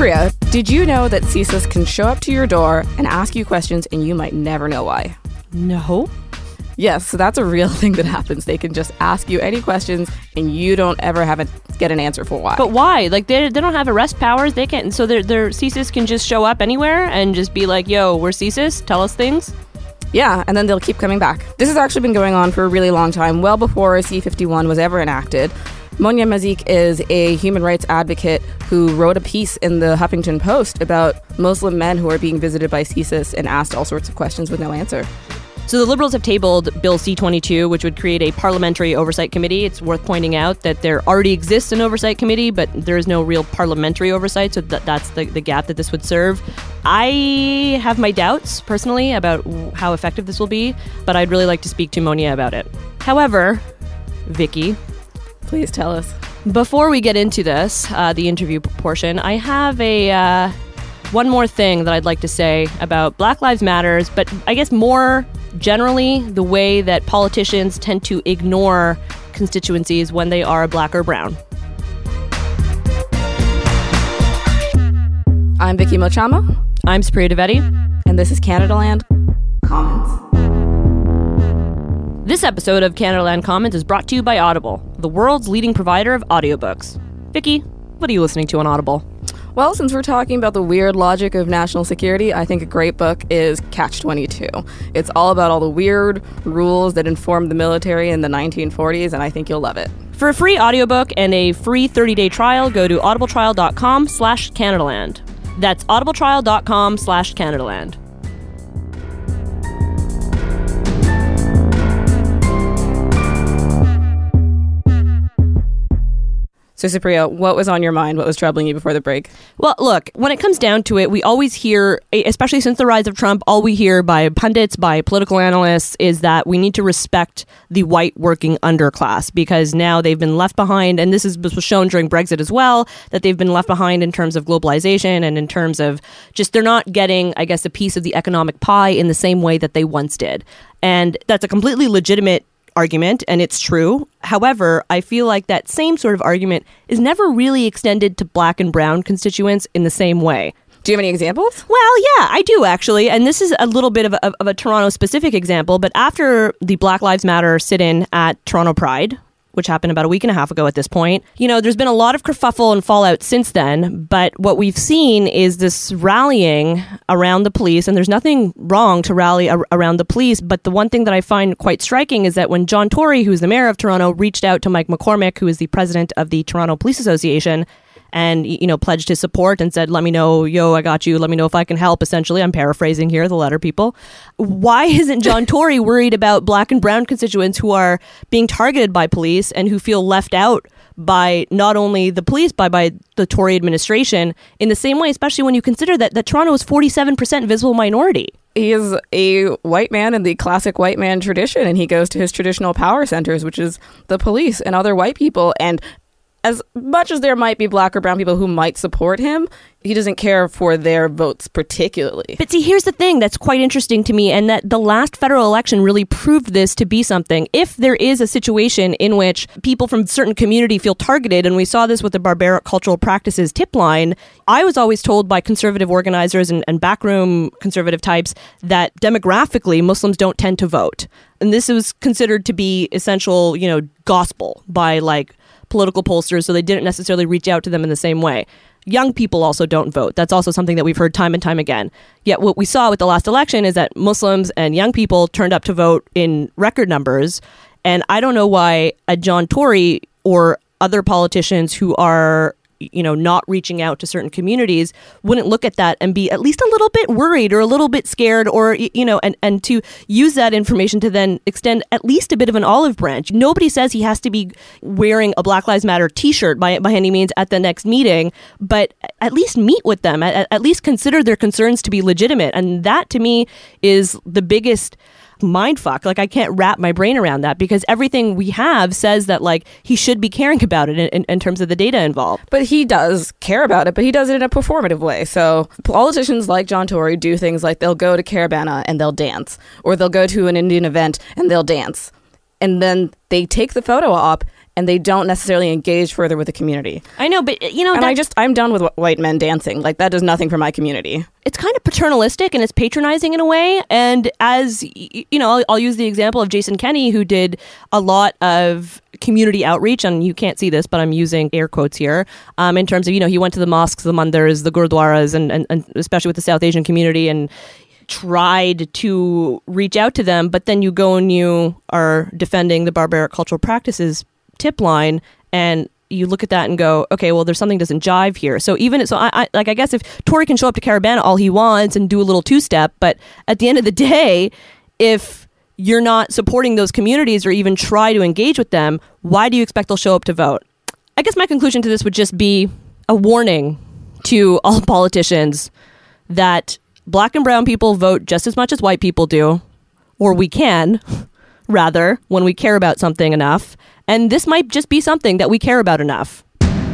Supriya, did you know that CSIS can show up to your door and ask you questions and you might never know why? No. Yes, so that's a real thing that happens. They can just ask you any questions and you don't ever get an answer for why. But why? Like, they don't have arrest powers. They can't. So their CSIS can just show up anywhere and just be like, yo, we're CSIS, tell us things. Yeah, and then they'll keep coming back. This has actually been going on for a really long time, well before C-51 was ever enacted. Monia Mazik is a human rights advocate who wrote a piece in the Huffington Post about Muslim men who are being visited by CSIS and asked all sorts of questions with no answer. So the Liberals have tabled Bill C-22, which would create a parliamentary oversight committee. It's worth pointing out that there already exists an oversight committee, but there is no real parliamentary oversight, so that's the gap that this would serve. I have my doubts, personally, about how effective this will be, but I'd really like to speak to Monia about it. However, Vicky, please tell us. Before we get into this, the interview portion, I have one more thing that I'd like to say about Black Lives Matters, but I guess more generally the way that politicians tend to ignore constituencies when they are black or brown. I'm Vicky Mochama. I'm Supriya Dwivedi. And this is Canadaland Commons. This episode of Canadaland Commons is brought to you by Audible, the world's leading provider of audiobooks. Vicky, what are you listening to on Audible? Well, since we're talking about the weird logic of national security, I think a great book is Catch-22. It's all about all the weird rules that informed the military in the 1940s, and I think you'll love it. For a free audiobook and a free 30-day trial, go to audibletrial.com/Canadaland. That's audibletrial.com/Canadaland. So, Supriya, what was on your mind? What was troubling you before the break? Well, look, when it comes down to it, we always hear, especially since the rise of Trump, all we hear by pundits, by political analysts, is that we need to respect the white working underclass because now they've been left behind, and this was shown during Brexit as well, that they've been left behind in terms of globalization and in terms of just they're not getting, I guess, a piece of the economic pie in the same way that they once did. And that's a completely legitimate argument, and it's true. However, I feel like that same sort of argument is never really extended to black and brown constituents in the same way. Do you have any examples? Well, yeah, I do actually. And this is a little bit of a Toronto-specific example, but after the Black Lives Matter sit-in at Toronto Pride, which happened about a week and a half ago at this point, there's been a lot of kerfuffle and fallout since then, but what we've seen is this rallying around the police, and there's nothing wrong to rally around the police, but the one thing that I find quite striking is that when John Tory, who's the mayor of Toronto, reached out to Mike McCormick, who is the president of the Toronto Police Association, and, pledged his support and said, let me know, I got you, let me know if I can help, essentially. I'm paraphrasing here, the letter people. Why isn't John Tory worried about black and brown constituents who are being targeted by police and who feel left out by not only the police, but by the Tory administration in the same way, especially when you consider that Toronto is 47% visible minority? He is a white man in the classic white man tradition, and he goes to his traditional power centers, which is the police and other white people. And as much as there might be black or brown people who might support him, he doesn't care for their votes particularly. But see, here's the thing that's quite interesting to me, and that the last federal election really proved this to be something. If there is a situation in which people from a certain community feel targeted, and we saw this with the Barbaric Cultural Practices tip line, I was always told by conservative organizers and backroom conservative types that demographically Muslims don't tend to vote. And this was considered to be essential, gospel by political pollsters, so they didn't necessarily reach out to them in the same way. Young people also don't vote. That's also something that we've heard time and time again. Yet what we saw with the last election is that Muslims and young people turned up to vote in record numbers. And I don't know why a John Tory or other politicians who are not reaching out to certain communities wouldn't look at that and be at least a little bit worried or a little bit scared, or, and to use that information to then extend at least a bit of an olive branch. Nobody says he has to be wearing a Black Lives Matter t-shirt by any means at the next meeting, but at least meet with them, at least consider their concerns to be legitimate. And that to me is the biggest mindfuck. I can't wrap my brain around that, because everything we have says that he should be caring about it in terms of the data involved. But he does care about it, but he does it in a performative way. So politicians like John Tory do things like they'll go to Caravana and they'll dance, or they'll go to an Indian event and they'll dance. And then they take the photo op and they don't necessarily engage further with the community. I know, but And I'm done with white men dancing. Like, that does nothing for my community. It's kind of paternalistic and it's patronizing in a way. And as I'll use the example of Jason Kenney, who did a lot of community outreach, and you can't see this, but I'm using air quotes here, in terms of, he went to the mosques, the mandars, the gurdwaras, and especially with the South Asian community, and tried to reach out to them. But then you go and you are defending the barbaric cultural practices tip line, and you look at that and go, okay, well, there's something doesn't jive here. So I guess if Tory can show up to Caribana all he wants and do a little two-step, but at the end of the day, if you're not supporting those communities or even try to engage with them, why do you expect they'll show up to vote? I guess my conclusion to this would just be a warning to all politicians that Black and brown people vote just as much as white people do, or we can, rather, when we care about something enough. And this might just be something that we care about enough.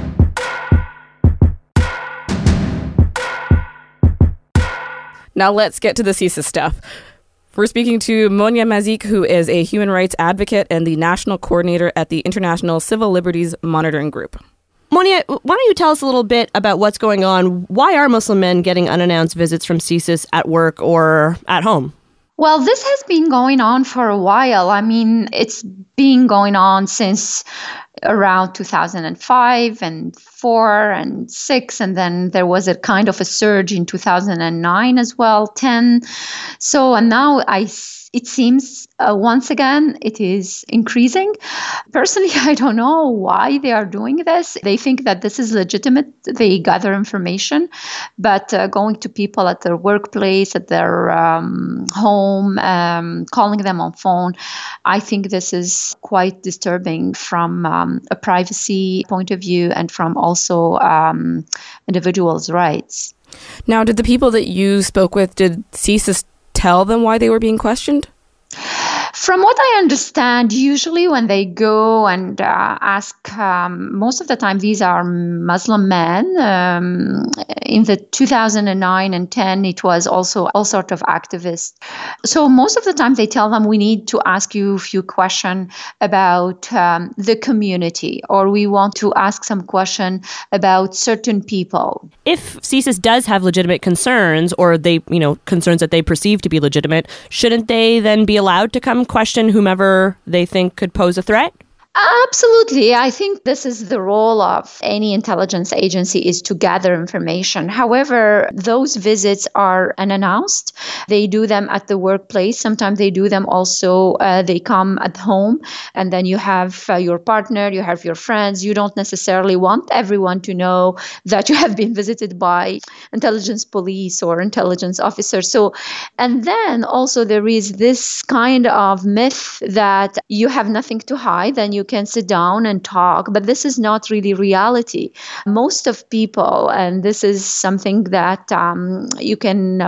Now let's get to the CSIS stuff. We're speaking to Monia Mazik, who is a human rights advocate and the national coordinator at the International Civil Liberties Monitoring Group. Monia, why don't you tell us a little bit about what's going on? Why are Muslim men getting unannounced visits from CSIS at work or at home? Well, this has been going on for a while. I mean, it's been going on since around 2005 and 4 and 6, and then there was a kind of a surge in 2009 as well, 10. So, and now it seems once again it is increasing. Personally, I don't know why they are doing this. They think that this is legitimate. They gather information, but going to people at their workplace, at their home, calling them on phone, I think this is quite disturbing from a privacy point of view and from also individuals' rights. Now, did the people that you spoke with, did CSIS tell them why they were being questioned? From what I understand, usually when they go and ask, most of the time these are Muslim men. In the 2009 and 10, it was also all sort of activists. So most of the time they tell them, we need to ask you a few questions about the community, or we want to ask some question about certain people. If CSIS does have legitimate concerns, or they, concerns that they perceive to be legitimate, shouldn't they then be allowed to come question whomever they think could pose a threat? Absolutely. I think this is the role of any intelligence agency, is to gather information. However, those visits are unannounced. They do them at the workplace. Sometimes they do them also, they come at home, and then you have your partner, you have your friends. You don't necessarily want everyone to know that you have been visited by intelligence police or intelligence officers. So, and then also there is this kind of myth that you have nothing to hide and you can sit down and talk, but this is not really reality. Most of people, and this is something that you can,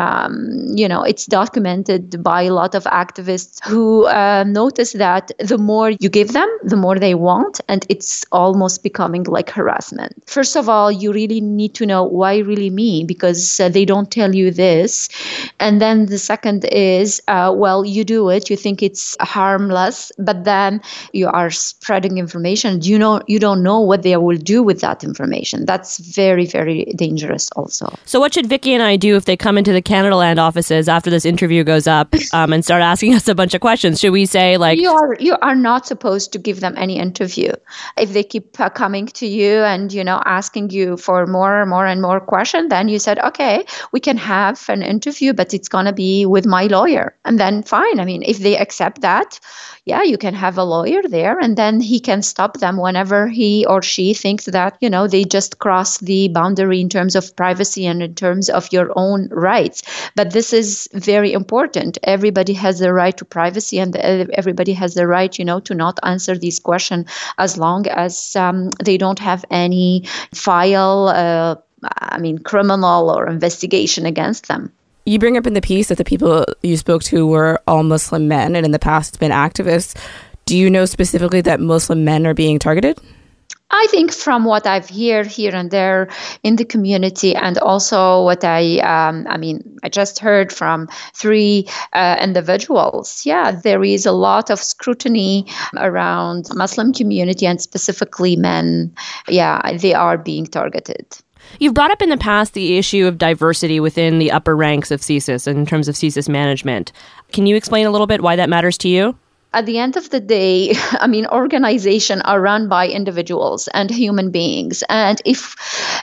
it's documented by a lot of activists who notice that the more you give them, the more they want, and it's almost becoming like harassment. First of all, you really need to know why really me, because they don't tell you this. And then the second is, you do it, you think it's harmless, but then you are spreading information. You don't know what they will do with that information. That's very, very dangerous also. So what should Vicky and I do if they come into the Canadaland offices after this interview goes up and start asking us a bunch of questions? Should we say you are not supposed to give them any interview. If they keep coming to you and asking you for more and more questions, then you said, okay, we can have an interview, but it's going to be with my lawyer. And then fine. I mean, if they accept that, yeah, you can have a lawyer there, and then he can stop them whenever he or she thinks that, they just cross the boundary in terms of privacy and in terms of your own rights. But this is very important. Everybody has the right to privacy, and everybody has the right, to not answer these questions as long as they don't have any file, criminal or investigation against them. You bring up in the piece that the people you spoke to were all Muslim men, and in the past it's been activists. Do you know specifically that Muslim men are being targeted? I think from what I've heard here and there in the community, and also what I just heard from three individuals. Yeah, there is a lot of scrutiny around Muslim community and specifically men. Yeah, they are being targeted. You've brought up in the past the issue of diversity within the upper ranks of CSIS in terms of CSIS management. Can you explain a little bit why that matters to you? At the end of the day, organizations are run by individuals and human beings. And if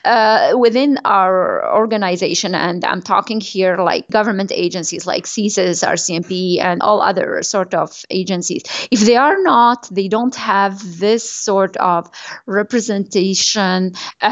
within our organization, and I'm talking here like government agencies like CSIS, RCMP, and all other sort of agencies, if they don't have this sort of representation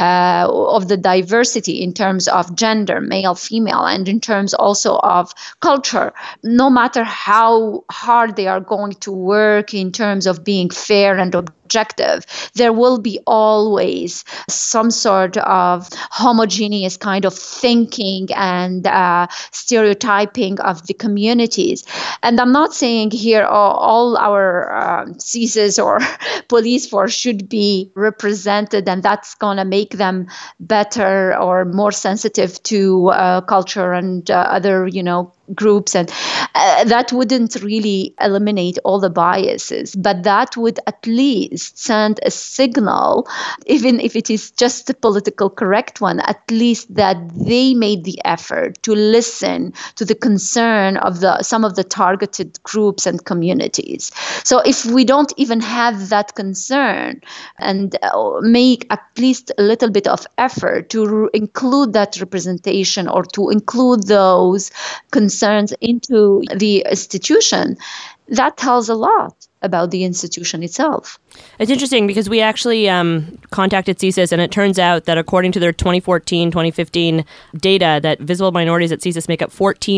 of the diversity in terms of gender, male, female, and in terms also of culture, no matter how hard they are going to work in terms of being fair and objective, there will be always some sort of homogeneous kind of thinking and stereotyping of the communities. And I'm not saying here all our CSIS or police force should be represented and that's going to make them better or more sensitive to culture and other, groups, and that wouldn't really eliminate all the biases, but that would at least send a signal, even if it is just a political correct one, at least that they made the effort to listen to the concern of some of the targeted groups and communities. So if we don't even have that concern and make at least a little bit of effort to include that representation or to include those concerns into the institution, that tells a lot about the institution itself. It's interesting because we actually contacted CSIS, and it turns out that according to their 2014-2015 data, that visible minorities at CSIS make up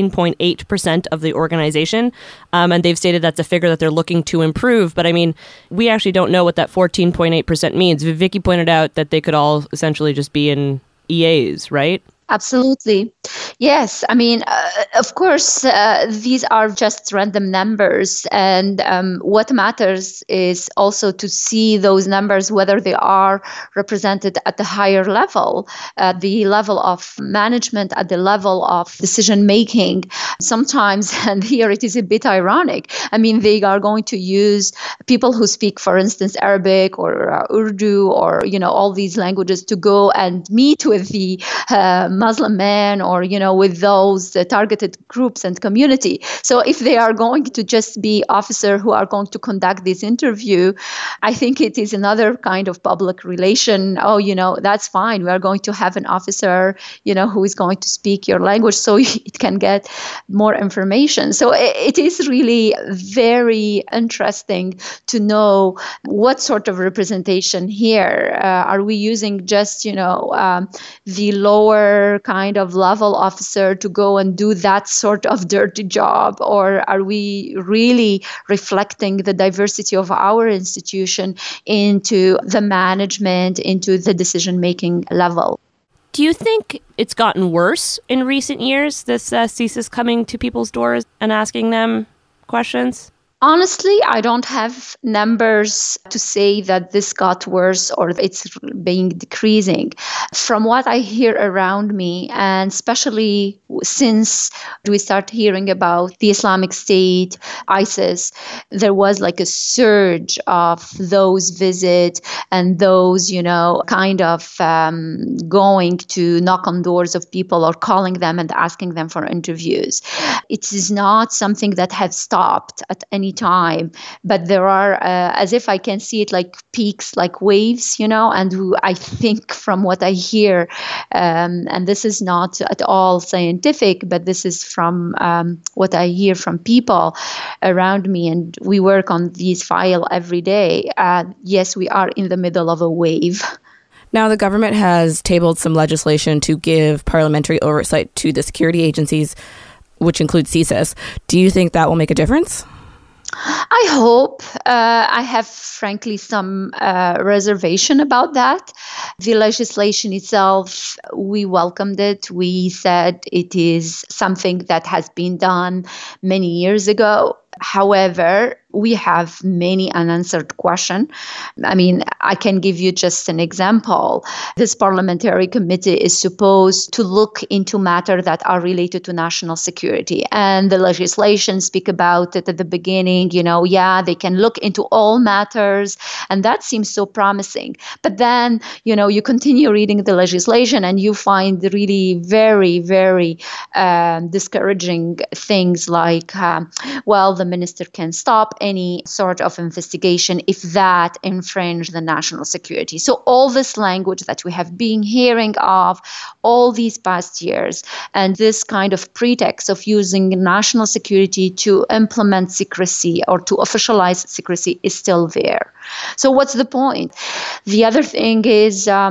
14.8% of the organization, and they've stated that's a figure that they're looking to improve. But we actually don't know what that 14.8% means. Vicky pointed out that they could all essentially just be in EAs, right? Absolutely. Yes. Of course, these are just random numbers. And what matters is also to see those numbers, whether they are represented at the higher level, at the level of management, at the level of decision making. Sometimes, and here it is a bit ironic, they are going to use people who speak, for instance, Arabic or Urdu or, all these languages to go and meet with the Muslim men or, with those targeted groups and community. So if they are going to just be officers who are going to conduct this interview, I think it is another kind of public relation. Oh, that's fine. We are going to have an officer, who is going to speak your language so it can get more information. So it is really very interesting to know what sort of representation here. Are we using just, the lower kind of level officer to go and do that sort of dirty job, or are we really reflecting the diversity of our institution into the management, into the decision-making level? Do you think it's gotten worse in recent years, this CSIS coming to people's doors and asking them questions? Honestly, I don't have numbers to say that this got worse or it's being decreasing. From what I hear around me, and especially since we start hearing about the Islamic State, ISIS, there was like a surge of those visits and those, kind of going to knock on doors of people or calling them and asking them for interviews. It is not something that has stopped at any time, but there are, as if I can see it like peaks, like waves, and I think from what I hear, and this is not at all scientific, but this is from what I hear from people around me, and we work on these files every day. Yes, we are in the middle of a wave. Now, the government has tabled some legislation to give parliamentary oversight to the security agencies, which includes CSIS. Do you think that will make a difference? I hope. I have, frankly, some reservation about that. The legislation itself, we welcomed it. We said it is something that has been done many years ago. However, we have many unanswered questions. I mean, I can give you just an example. This parliamentary committee is supposed to look into matters that are related to national security. And the legislation speak about it at the beginning, they can look into all matters. And that seems so promising. But then, you continue reading the legislation and you find really very, very discouraging things like, the minister can stop any sort of investigation if that infringes the national security. So all this language that we have been hearing of all these past years, and this kind of pretext of using national security to implement secrecy or to officialize secrecy is still there. So what's the point? The other thing is, at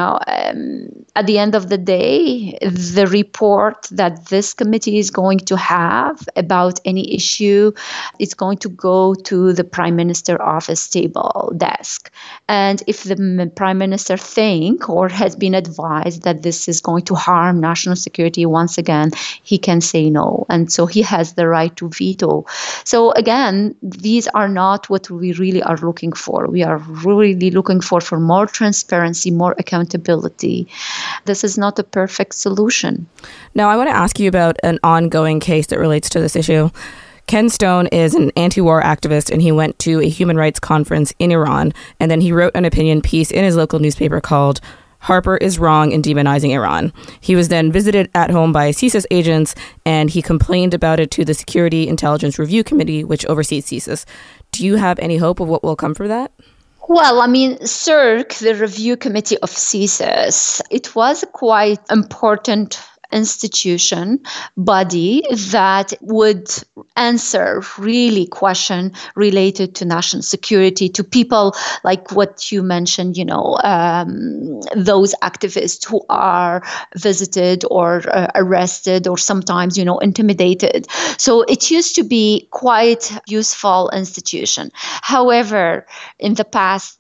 the end of the day, the report that this committee is going to have about any issue is going to go to the Prime Minister office table desk. And if the Prime Minister think or has been advised that this is going to harm national security once again, he can say no. And so he has the right to veto. So again, these are not what we really are looking for. We are really looking for more transparency, more accountability. This is not a perfect solution. Now, I want to ask you about an ongoing case that relates to this issue. Ken Stone is an anti-war activist, and he went to a human rights conference in Iran, and then he wrote an opinion piece in his local newspaper called Harper is Wrong in Demonizing Iran. He was then visited at home by CSIS agents, and he complained about it to the Security Intelligence Review Committee, which oversees CSIS. Do you have any hope of what will come from that? Well, CIRC, the review committee of CSIS, it was a quite important institution, body that would answer really question related to national security, to people like what you mentioned, those activists who are visited or arrested or sometimes, intimidated. So it used to be quite useful institution. However, in the past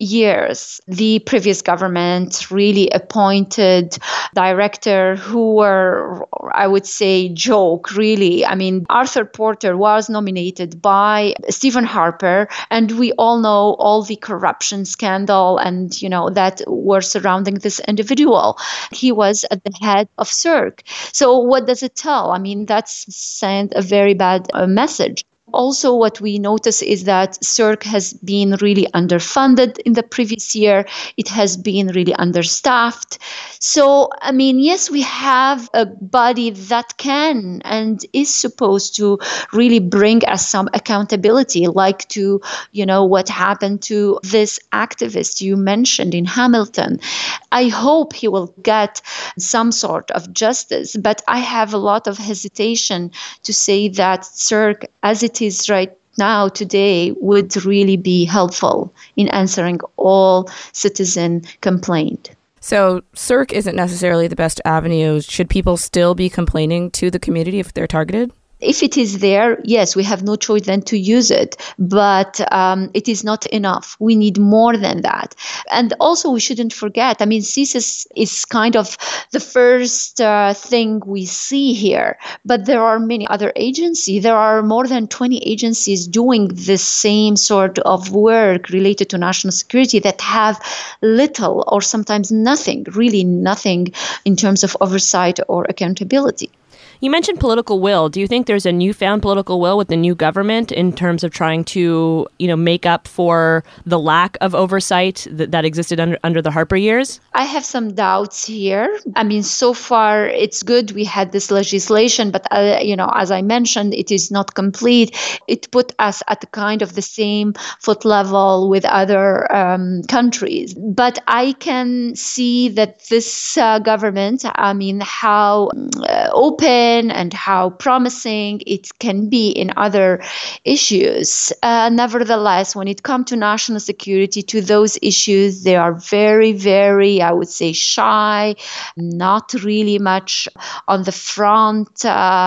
years, the previous government really appointed director who were, I would say, joke, really. Arthur Porter was nominated by Stephen Harper, and we all know all the corruption scandal and, that were surrounding this individual. He was at the head of CIRC. So what does it tell? That's sent a very bad message. Also, what we notice is that CIRC has been really underfunded in the previous year. It has been really understaffed. So, yes, we have a body that can and is supposed to really bring us some accountability, like to, what happened to this activist you mentioned in Hamilton. I hope he will get some sort of justice, but I have a lot of hesitation to say that CIRC, as it is right now today, would really be helpful in answering all citizen complaint. So CIRC isn't necessarily the best avenue. Should people still be complaining to the community if they're targeted? If it is there, yes, we have no choice than to use it, but it is not enough. We need more than that. And also, we shouldn't forget, CSIS is kind of the first thing we see here, but there are many other agencies. There are more than 20 agencies doing the same sort of work related to national security that have little or sometimes nothing, really nothing in terms of oversight or accountability. You mentioned political will. Do you think there's a newfound political will with the new government in terms of trying to, make up for the lack of oversight that existed under the Harper years? I have some doubts here. So far it's good. We had this legislation, but as I mentioned, it is not complete. It put us at kind of the same foot level with other countries. But I can see that this government, how open and how promising it can be in other issues. Nevertheless, when it comes to national security, to those issues, they are very, very, I would say, shy, not really much on the front.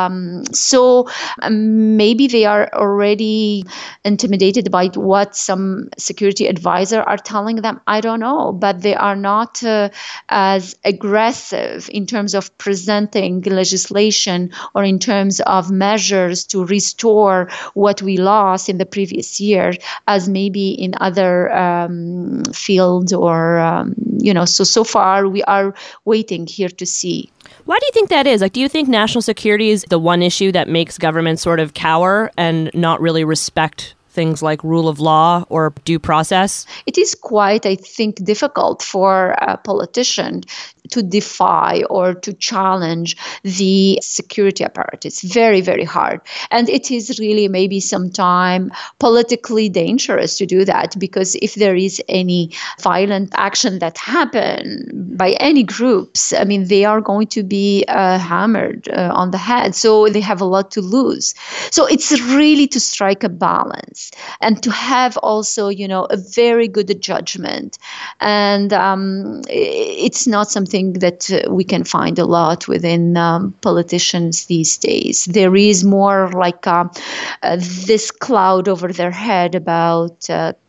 So maybe they are already intimidated by what some security advisors are telling them. I don't know, but they are not as aggressive in terms of presenting legislation compensation or in terms of measures to restore what we lost in the previous year as maybe in other fields or, so far we are waiting here to see. Why do you think that is? Like, do you think national security is the one issue that makes governments sort of cower and not really respect things like rule of law or due process? It is quite, I think, difficult for a politician to defy or to challenge the security apparatus. It's very, very hard. And it is really maybe sometimes politically dangerous to do that, because if there is any violent action that happen by any groups, I mean, they are going to be hammered on the head. So they have a lot to lose. So it's really to strike a balance and to have also, a very good judgment. And it's not something that we can find a lot within politicians these days. There is more like this cloud over their head about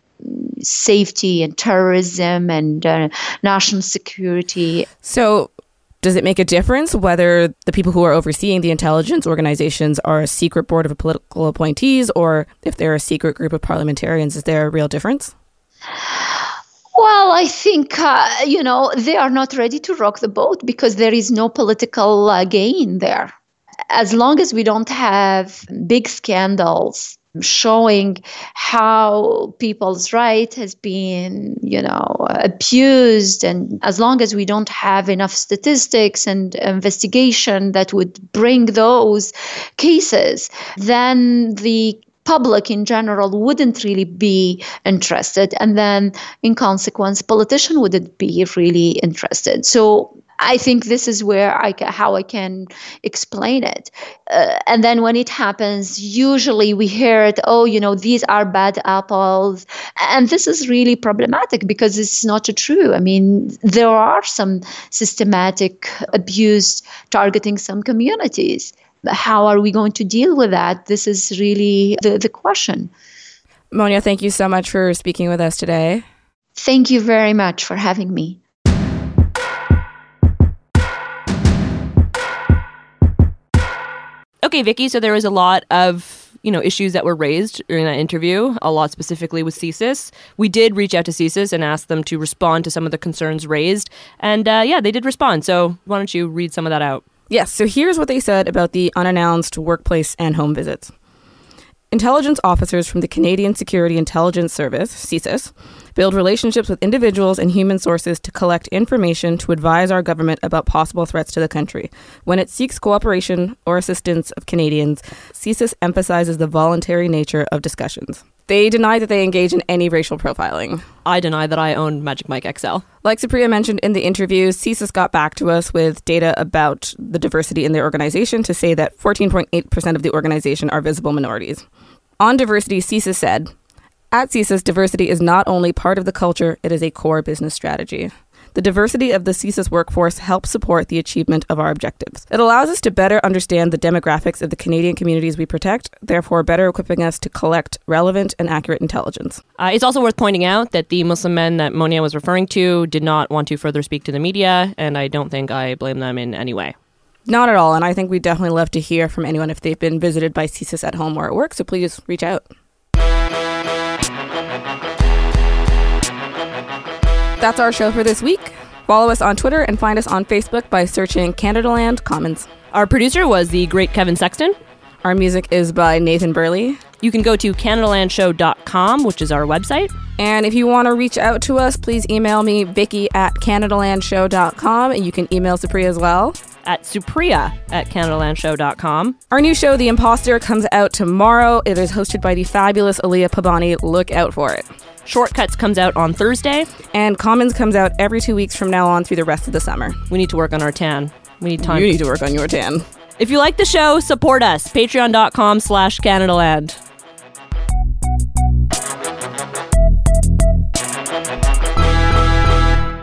safety and terrorism and national security. So does it make a difference whether the people who are overseeing the intelligence organizations are a secret board of political appointees or if they're a secret group of parliamentarians? Is there a real difference? Well, I think, they are not ready to rock the boat because there is no political gain there. As long as we don't have big scandals showing how people's right has been, abused, and as long as we don't have enough statistics and investigation that would bring those cases, then the public in general wouldn't really be interested. And then in consequence, politicians wouldn't be really interested. So I think this is where how I can explain it. And then when it happens, usually we hear it, these are bad apples. And this is really problematic because it's not true. I mean, there are some systematic abuse targeting some communities. How are we going to deal with that? This is really the question. Monia, thank you so much for speaking with us today. Thank you very much for having me. Okay, Vicky, so there was a lot of issues that were raised during that interview, a lot specifically with CSIS. We did reach out to CSIS and ask them to respond to some of the concerns raised. And they did respond. So why don't you read some of that out? Yes, so here's what they said about the unannounced workplace and home visits. Intelligence officers from the Canadian Security Intelligence Service, CSIS, build relationships with individuals and human sources to collect information to advise our government about possible threats to the country. When it seeks cooperation or assistance of Canadians, CSIS emphasizes the voluntary nature of discussions. They deny that they engage in any racial profiling. I deny that I own Magic Mike XL. Like Supriya mentioned in the interview, CSIS got back to us with data about the diversity in their organization to say that 14.8% of the organization are visible minorities. On diversity, CSIS said, "At CSIS, diversity is not only part of the culture, it is a core business strategy. The diversity of the CSIS workforce helps support the achievement of our objectives. It allows us to better understand the demographics of the Canadian communities we protect, therefore better equipping us to collect relevant and accurate intelligence." It's also worth pointing out that the Muslim men that Monia was referring to did not want to further speak to the media, and I don't think I blame them in any way. Not at all, and I think we'd definitely love to hear from anyone if they've been visited by CSIS at home or at work, so please reach out. That's our show for this week. Follow us on Twitter and find us on Facebook by searching Canadaland Commons. Our producer was the great Kevin Sexton. Our music is by Nathan Burley. You can go to CanadaLandShow.com, which is our website. And if you want to reach out to us, please email me, Vicky@CanadaLandShow.com. And you can email Supriya as well. At Supriya@CanadaLandShow.com. Our new show, The Imposter, comes out tomorrow. It is hosted by the fabulous Aaliyah Pabani. Look out for it. Shortcuts comes out on Thursday. And Commons comes out every 2 weeks from now on through the rest of the summer. We need to work on our tan. We need time. You need to work on your tan. If you like the show, support us. Patreon.com/CanadaLand.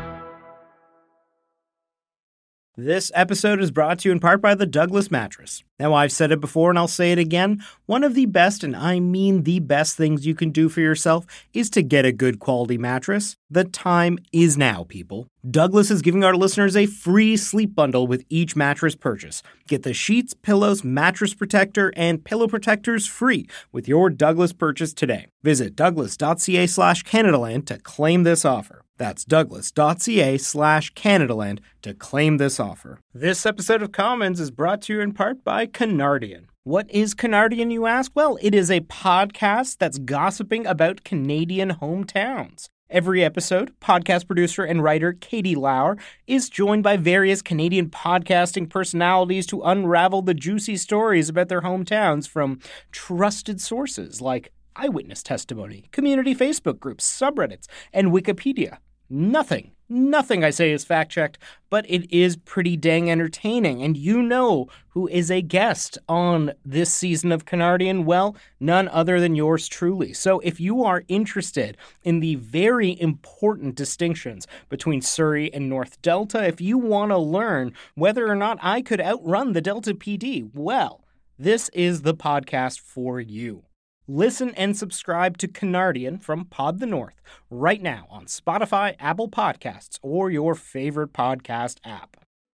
This episode is brought to you in part by the Douglas Mattress. Now, I've said it before and I'll say it again. One of the best, and I mean the best things you can do for yourself is to get a good quality mattress. The time is now, people. Douglas is giving our listeners a free sleep bundle with each mattress purchase. Get the sheets, pillows, mattress protector, and pillow protectors free with your Douglas purchase today. Visit douglas.ca/Canadaland to claim this offer. That's douglas.ca/Canadaland to claim this offer. This episode of Commons is brought to you in part by Canardian. What is Canardian, you ask? Well, it is a podcast that's gossiping about Canadian hometowns. Every episode, podcast producer and writer Katie Lauer is joined by various Canadian podcasting personalities to unravel the juicy stories about their hometowns from trusted sources like eyewitness testimony, community Facebook groups, subreddits, and Wikipedia. Nothing I say is fact-checked, but it is pretty dang entertaining. And you know who is a guest on this season of Canardian? Well, none other than yours truly. So if you are interested in the very important distinctions between Surrey and North Delta, if you want to learn whether or not I could outrun the Delta PD, well, this is the podcast for you. Listen and subscribe to Canardian from Pod the North right now on Spotify, Apple Podcasts, or your favorite podcast app.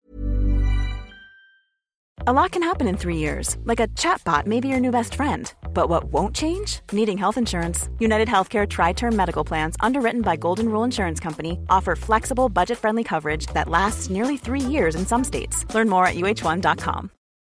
A lot can happen in 3 years, like a chatbot may be your new best friend. But what won't change? Needing health insurance. United Healthcare Tri-Term Medical Plans, underwritten by Golden Rule Insurance Company, offer flexible, budget-friendly coverage that lasts nearly 3 years in some states. Learn more at uh1.com.